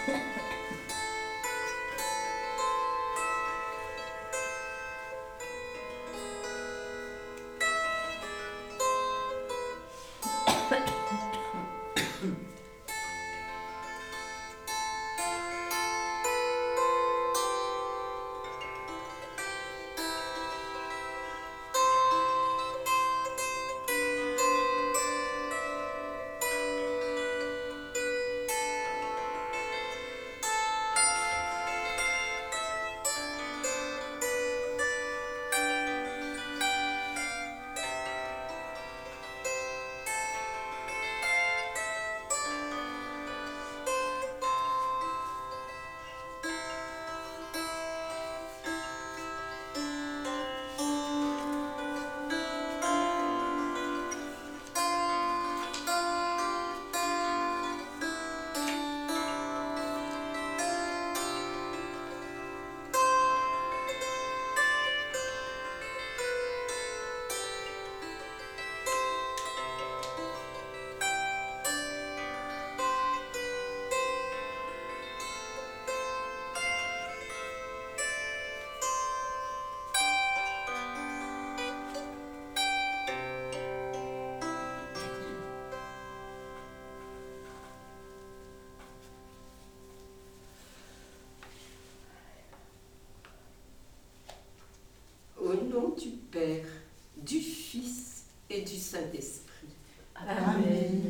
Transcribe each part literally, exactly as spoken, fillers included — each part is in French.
Du Père, du Fils et du Saint-Esprit. Amen.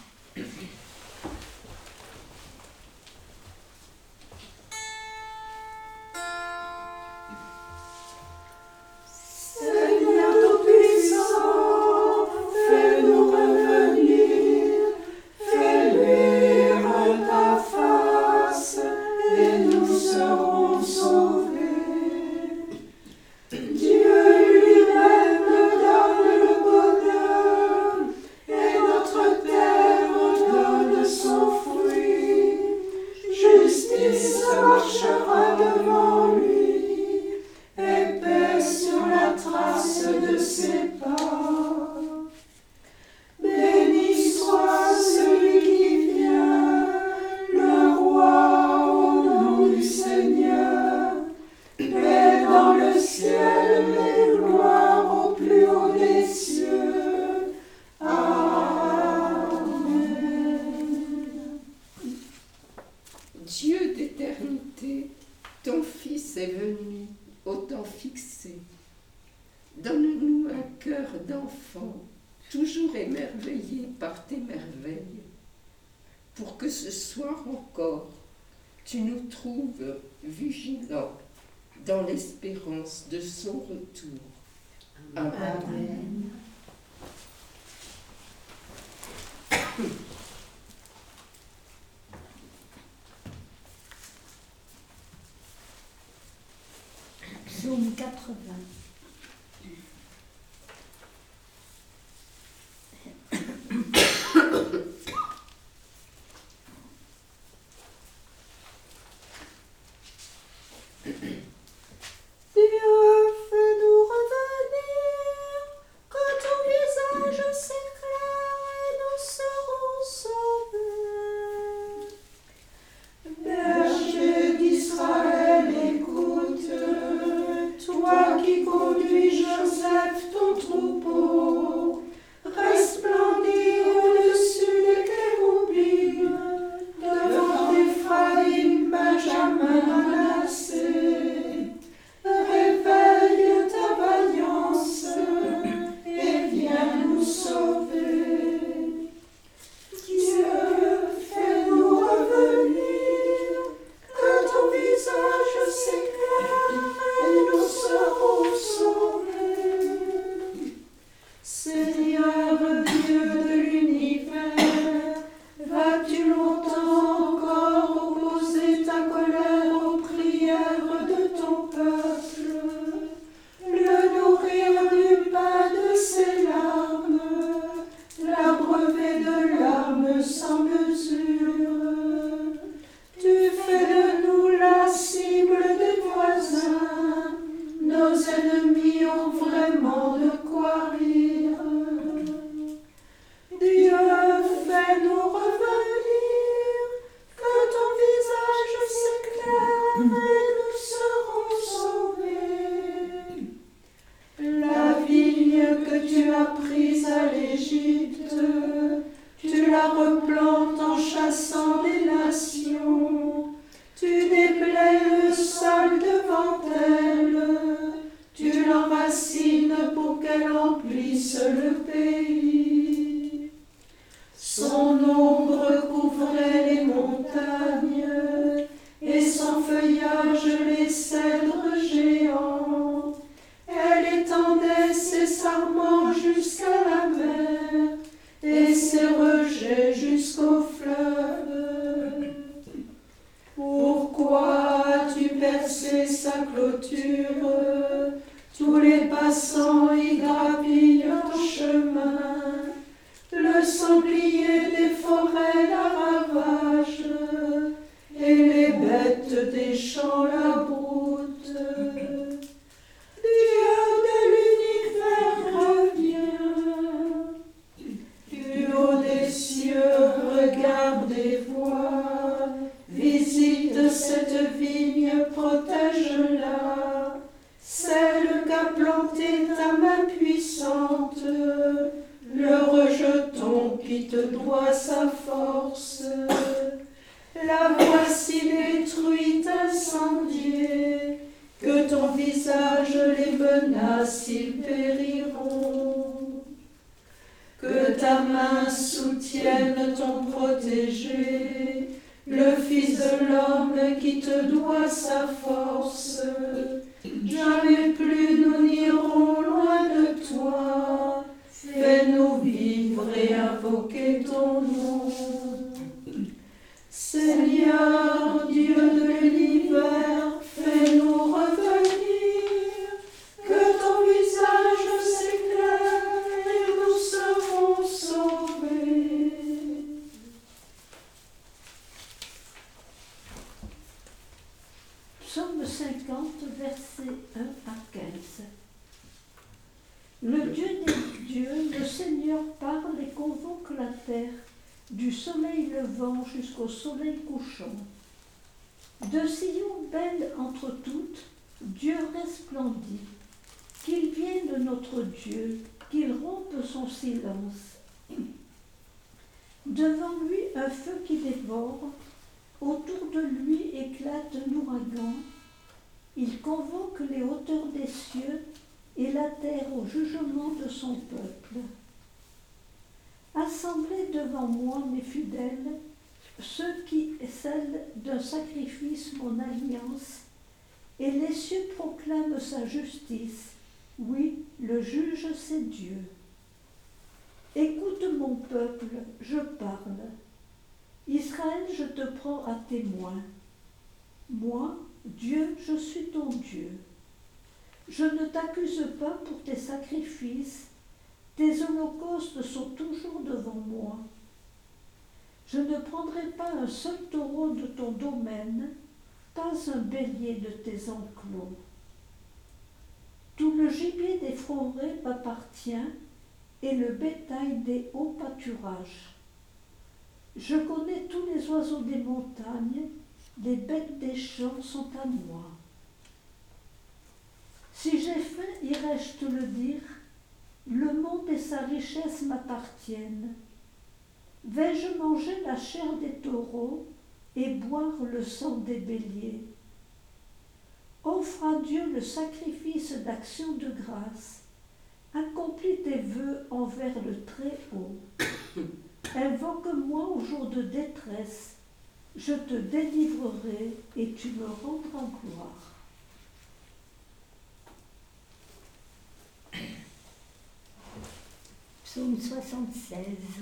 Seigneur Tout-Puissant, fais-nous revenir, fais luire ta face, et nous serons sauvés. Dieu lui-même donne le bonheur, et notre terre donne son fruit. Justice marchera devant lui, et paix sur la trace de ses pas. Béni soit celui qui vient, le roi au nom du Seigneur. Paix dans le ciel et gloire au plus haut des cieux. Amen. Dieu d'éternité, ton Fils est venu au temps fixé. Donne-nous un cœur d'enfant, toujours émerveillé par tes merveilles, pour que ce soir encore, tu nous trouves vigilants dans l'espérance de son retour. Amen. Amen. Psaume quatre-vingts. Dieu, fais-nous revenir, que ton visage s'éclaire et nous serons sauvés. Berger d'Israël, écoute, toi qui conduis Joseph ton troupeau, resplendis au-dessus des chérubins, devant Éphraïm, Benjamin, Manassé. Réveille ta vaillance et viens nous sauver. Dieu, fais-nous revenir, que ton visage s'éclaire et nous serons sauvés. Seigneur Dieu de l'univers, vas-tu longtemps encore opposer ta colère aux prières de ton peuple, le nourrir du pain de ses larmes, l'abreuver de larmes sans mesure? Tu fais de nous la cible des voisins, nos ennemis ont vraiment de quoi rire. Dieu, fais-nous revenir, que ton visage la replantes en chassant des nations. Tu déplais le sol devant elle, tu l'enracines pour qu'elle emplisse le pays. Son ombre couvrait les montagnes, et son feuillage les cèdres géants. Elle étendait ses sarments jusqu'à la mer, et ses rejets jusqu'au fleuve. Pourquoi as-tu percé sa clôture? Tous les passants y grappillent ton chemin. Le sanglier des forêts la ravage, et les bêtes des champs la broutent. Dieu de l'univers revient, du haut des cieux regarde et voit. Visite cette vigne, protège-la, celle qu'a plantée ta main puissante. Le rejeton qui te doit sa force, la voici détruite, incendiée, que ton visage les menace, ils périront. Que ta main soutienne ton protégé, le Fils de l'homme qui te doit sa force. Jamais plus nous n'irons loin de toi. Fais-nous vivre et invoquer ton nom. Seigneur, Dieu de l'univers, fais-nous revenir. Que ton visage s'éclaire et nous serons sauvés. Psaume cinquante, versets un à quinze. Le Dieu des dieux, le Seigneur parle et convoque la terre, du soleil levant jusqu'au soleil couchant. De Sion belle entre toutes, Dieu resplendit. Qu'il vienne notre Dieu, qu'il rompe son silence. Devant lui un feu qui dévore, autour de lui éclate un ouragan. Il convoque les hauteurs des cieux et la terre au jugement de son peuple. Assemblez devant moi, mes fidèles, ceux qui scellent d'un sacrifice mon alliance, et les cieux proclament sa justice. Oui, le juge, c'est Dieu. Écoute mon peuple, je parle. Israël, je te prends à témoin. Moi, Dieu, je suis ton Dieu. Je ne t'accuse pas pour tes sacrifices, tes holocaustes sont toujours devant moi. Je ne prendrai pas un seul taureau de ton domaine, pas un bélier de tes enclos. Tout le gibier des forêts m'appartient, et le bétail des hauts pâturages. Je connais tous les oiseaux des montagnes, les bêtes des champs sont à moi. Si j'ai faim, irai-je te le dire, le monde et sa richesse m'appartiennent. Vais-je manger la chair des taureaux et boire le sang des béliers? Offre à Dieu le sacrifice d'action de grâce. Accomplis tes vœux envers le Très-Haut. Invoque-moi au jour de détresse. Je te délivrerai et tu me rendras gloire. Psaume soixante-seize.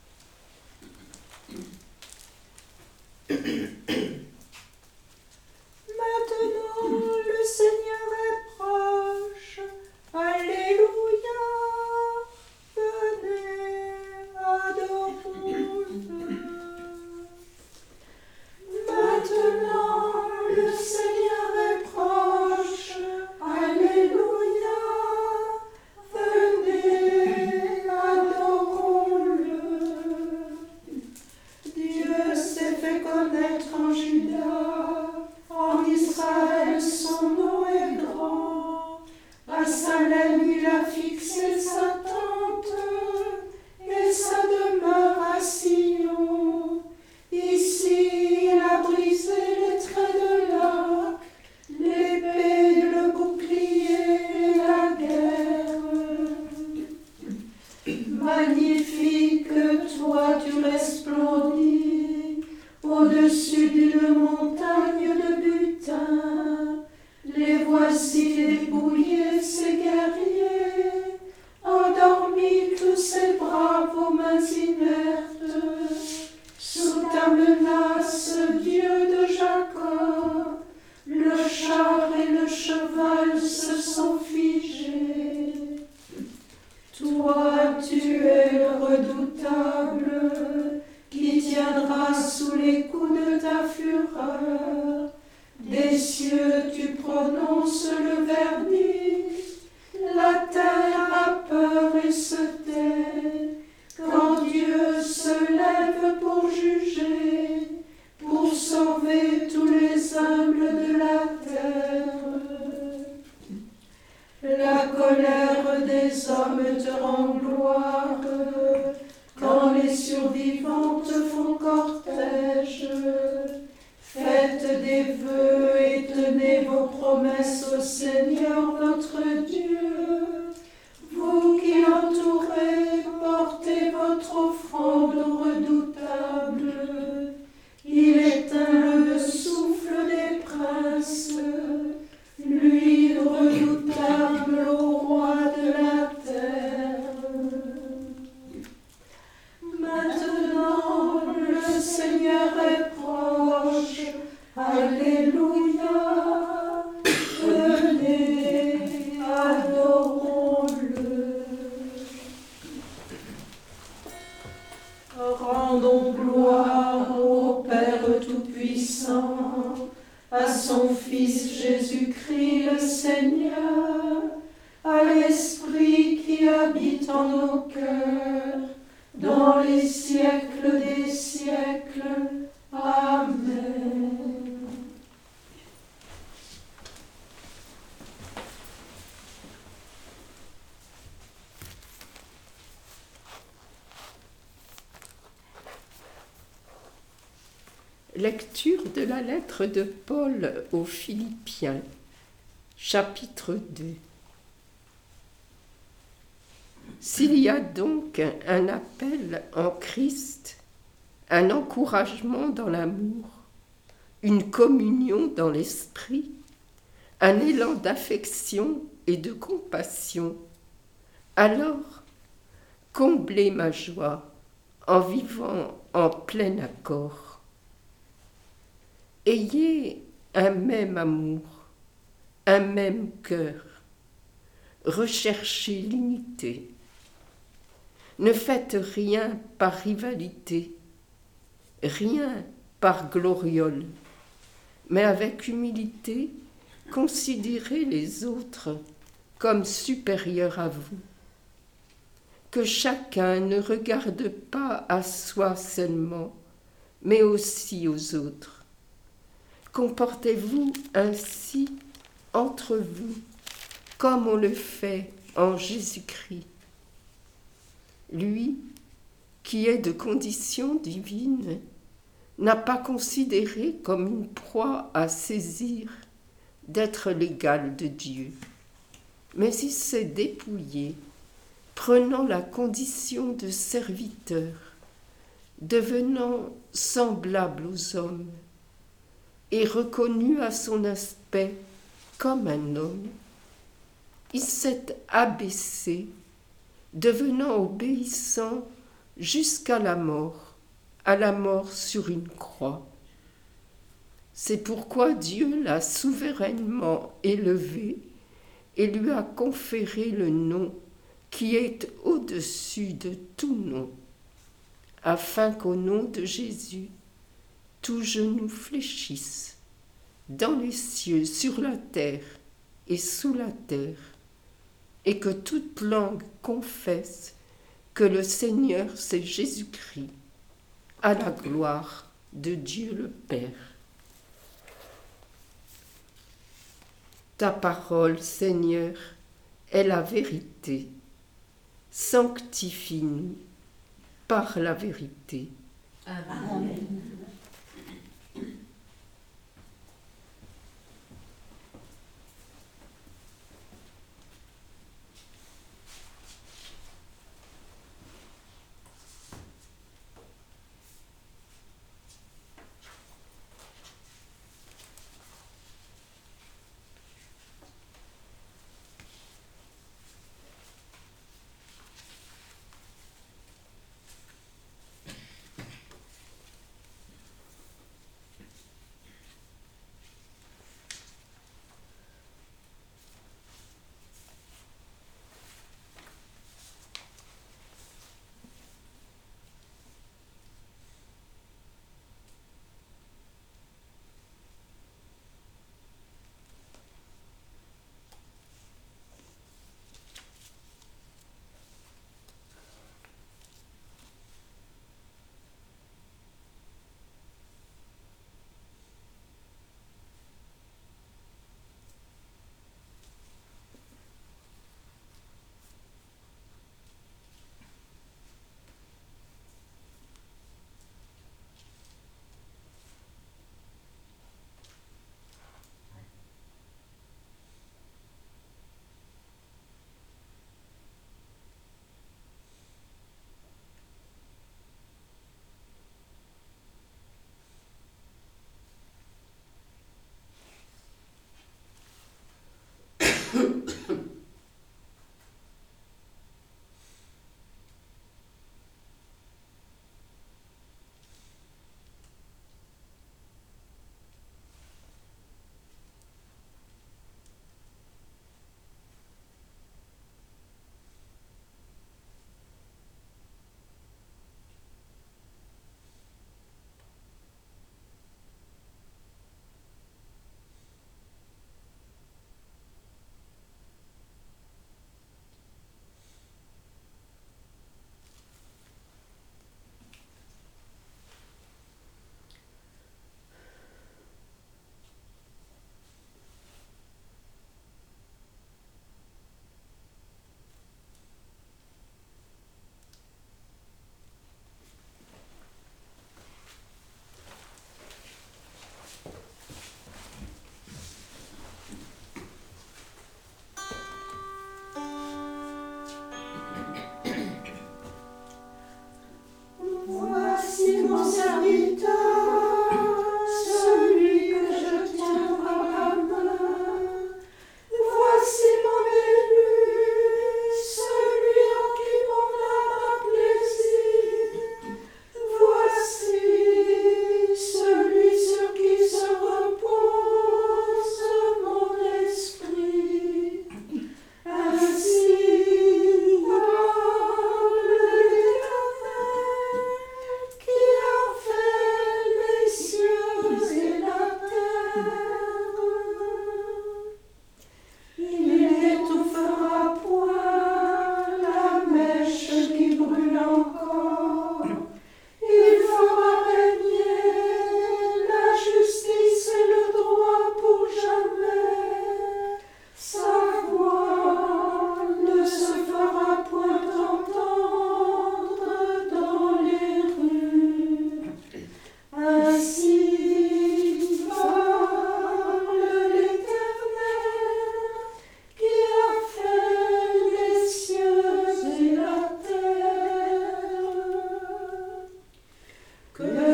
Maintenant, le Seigneur est proche. Alléluia. Venez, adorons-le. Maintenant, le Seigneur est proche. Alléluia. Venez, adorons-le. redoutable, qui tiendra sous les coups de ta fureur. Des cieux tu prononces le verdict, la terre a peur et se tait, quand Dieu se lève pour juger, pour sauver tous les humbles de la terre. La colère des hommes te rend gloire, quand les survivantes font cortège. Faites des vœux et tenez vos promesses au Seigneur notre Dieu. Vous qui l'entourez, portez votre offrande au redoutable. Il éteint le souffle des princes, lui redoutable au roi de la terre. Maintenant le Seigneur est proche, alléluia, venez, adorons-le. Rendons gloire au Père Tout-Puissant, à son Fils Jésus-Christ le Seigneur, à l'Esprit qui habite en nos cœurs, dans les siècles des siècles. Amen. Lecture de la lettre de Paul aux Philippiens, chapitre deux. S'il y a donc un appel en Christ, un encouragement dans l'amour, une communion dans l'esprit, un élan d'affection et de compassion, alors comblez ma joie en vivant en plein accord. Ayez un même amour, un même cœur, recherchez l'unité. Ne faites rien par rivalité, rien par gloriole, mais avec humilité, considérez les autres comme supérieurs à vous. Que chacun ne regarde pas à soi seulement, mais aussi aux autres. Comportez-vous ainsi entre vous, comme on le fait en Jésus-Christ. Lui, qui est de condition divine, n'a pas considéré comme une proie à saisir d'être l'égal de Dieu, mais il s'est dépouillé, prenant la condition de serviteur, devenant semblable aux hommes, et reconnu à son aspect comme un homme. Il s'est abaissé, devenant obéissant jusqu'à la mort, à la mort sur une croix. C'est pourquoi Dieu l'a souverainement élevé et lui a conféré le nom qui est au-dessus de tout nom, afin qu'au nom de Jésus, tout genou fléchisse, dans les cieux, sur la terre et sous la terre, et que toute langue confesse que le Seigneur c'est Jésus-Christ, à la gloire de Dieu le Père. Ta parole, Seigneur, est la vérité. Sanctifie-nous par la vérité. Amen.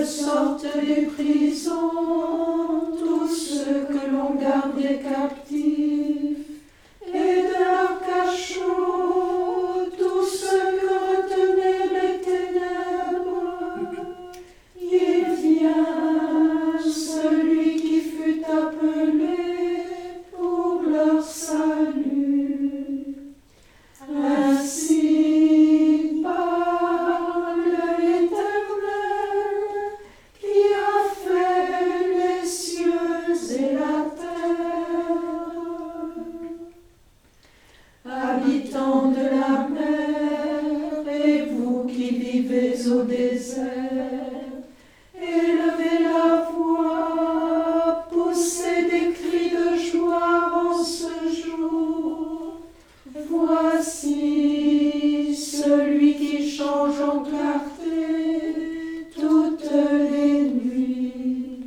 sortent des prisons tous ceux que l'on gardait captifs, et de leurs cachots tous ceux que retenaient les ténèbres. Il vient, celui qui fut appelé pour leur salut. Ainsi parle l'Éternel qui a fait les cieux et la terre. Habitants de la mer, et vous qui vivez au désert, élevez la voix, poussez des cris de joie en ce jour. Voici celui qui change en clarté toutes les nuits.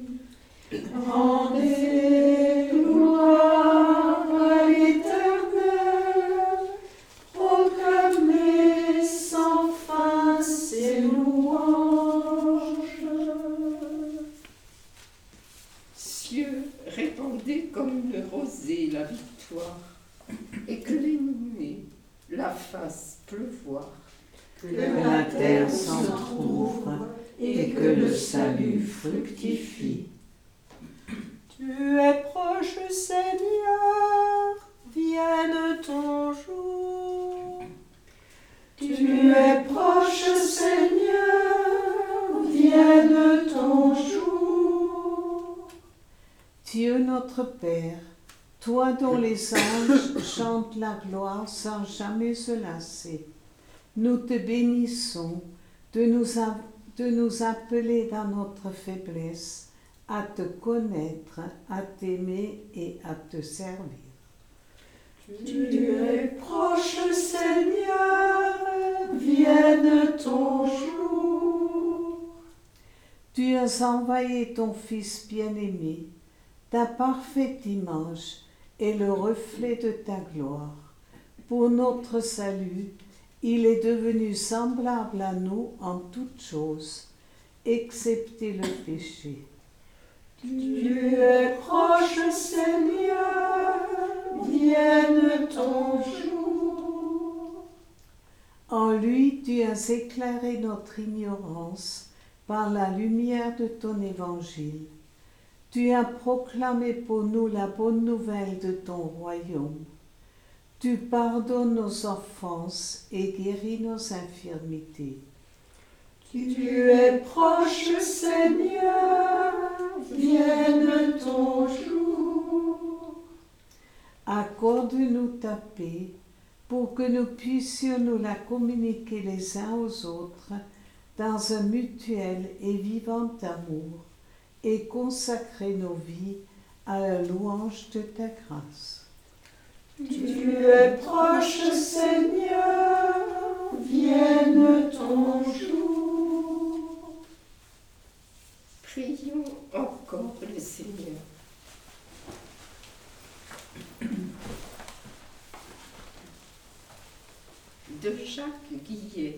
Rendez gloire à l'Éternel, proclamez sans fin ses louanges. Cieux, répandez comme une rosée la victoire, et que les nuées la fassent pleuvoir. Que la terre s'entr'ouvre et que le salut fructifie. Tu es proche, Seigneur, vienne ton jour. Tu es proche, Seigneur, vienne ton jour. Dieu notre Père, toi dont les anges chantent la gloire sans jamais se lasser, nous te bénissons de nous, a- de nous appeler dans notre faiblesse à te connaître, à t'aimer et à te servir. Tu es proche, Seigneur, vienne ton jour. Tu as envoyé ton Fils bien-aimé, ta parfaite image est le reflet de ta gloire. Pour notre salut, il est devenu semblable à nous en toutes choses, excepté le péché. Tu es proche, Seigneur, vienne ton jour. En lui, tu as éclairé notre ignorance par la lumière de ton évangile. Tu as proclamé pour nous la bonne nouvelle de ton royaume. Tu pardonnes nos offenses et guéris nos infirmités. Tu es proche, Seigneur, vienne ton jour. Accorde-nous ta paix pour que nous puissions nous la communiquer les uns aux autres dans un mutuel et vivant amour et consacrer nos vies à la louange de ta grâce. Tu es proche, Seigneur, vienne ton jour. Prions encore le Seigneur. De Jacques Guillet.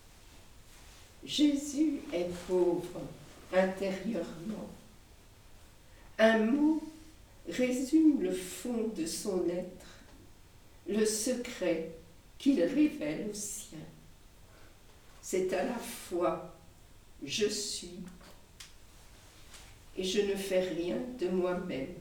Jésus est pauvre intérieurement. Un mot résume le fond de son être, le secret qu'il révèle aux siens. C'est à la fois je suis et je ne fais rien de moi-même.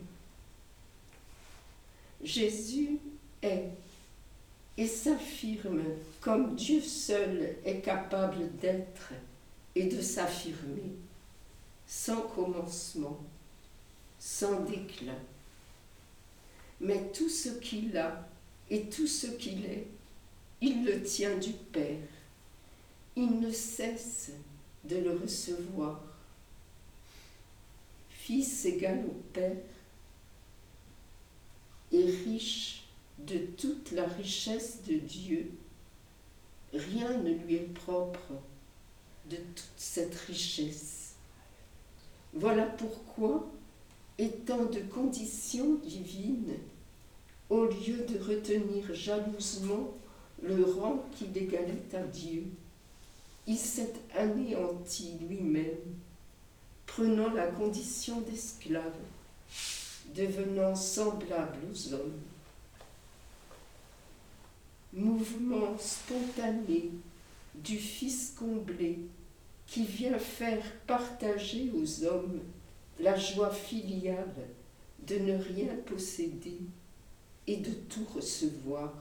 Jésus est et s'affirme comme Dieu seul est capable d'être et de s'affirmer, sans commencement, sans déclin. Mais tout ce qu'il a et tout ce qu'il est, il le tient du Père. Il ne cesse de le recevoir. Fils égal au Père et riche de toute la richesse de Dieu, rien ne lui est propre de toute cette richesse. Voilà pourquoi, étant de condition divine, au lieu de retenir jalousement le rang qu'il égalait à Dieu, il s'est anéanti lui-même prenant la condition d'esclave, devenant semblable aux hommes. Mouvement spontané du Fils comblé qui vient faire partager aux hommes la joie filiale de ne rien posséder et de tout recevoir.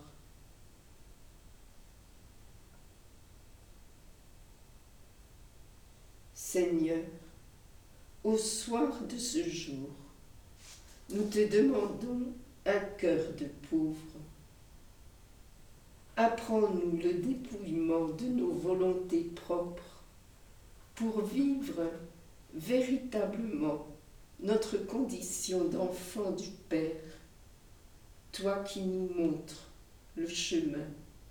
Seigneur, au soir de ce jour, nous te demandons un cœur de pauvre. Apprends-nous le dépouillement de nos volontés propres pour vivre véritablement notre condition d'enfant du Père, toi qui nous montres le chemin.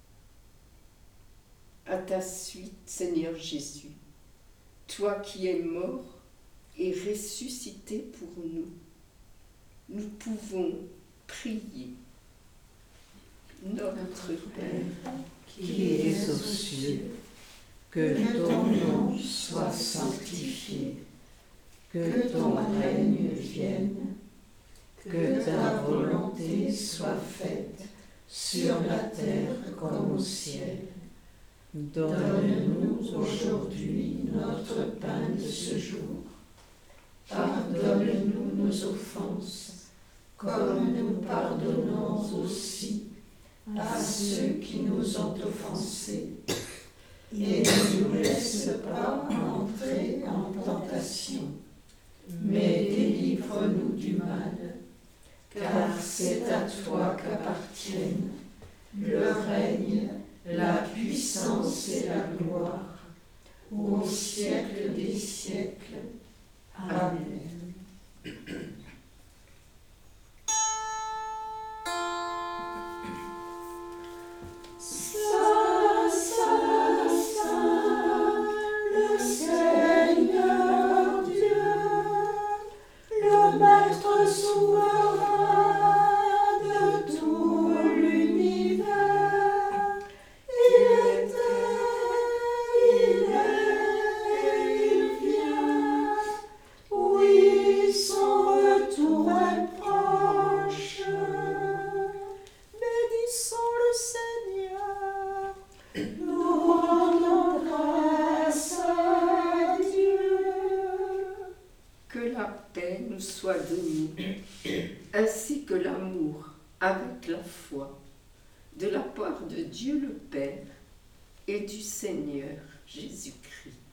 À ta suite, Seigneur Jésus, toi qui es mort et ressuscité pour nous, nous pouvons prier. Notre Père, qui es aux cieux, que ton nom soit sanctifié, que ton règne vienne, que ta volonté soit faite sur la terre comme au ciel. Donne-nous aujourd'hui notre pain de ce jour. Pardonne-nous nos offenses, comme nous pardonnons aussi à ceux qui nous ont offensés. Et ne nous laisse pas entrer en tentation, mais délivre-nous du mal, car c'est à toi qu'appartiennent le règne, la puissance et la gloire, au siècle des siècles. Amen. Saint, Saint, Saint, le Seigneur Dieu, le Maître souverain de tout l'univers, il était, il est et il vient. Oui, son retour est proche. Bénissons le Seigneur. Nous rendons grâce à Dieu. que la paix nous soit donnée, ainsi que l'amour avec la foi, de la part de Dieu le Père et du Seigneur Jésus-Christ.